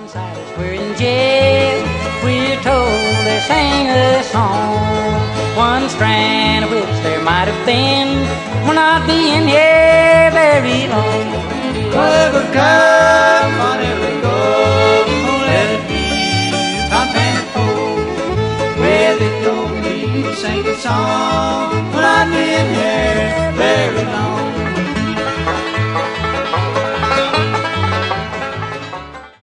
Silas, we're in jail. We're told they sang a song, one strand of which there might have been. We'll not be in here very long. Let it come, money will go. Let it be, top and fold. Where they go, we sing a song.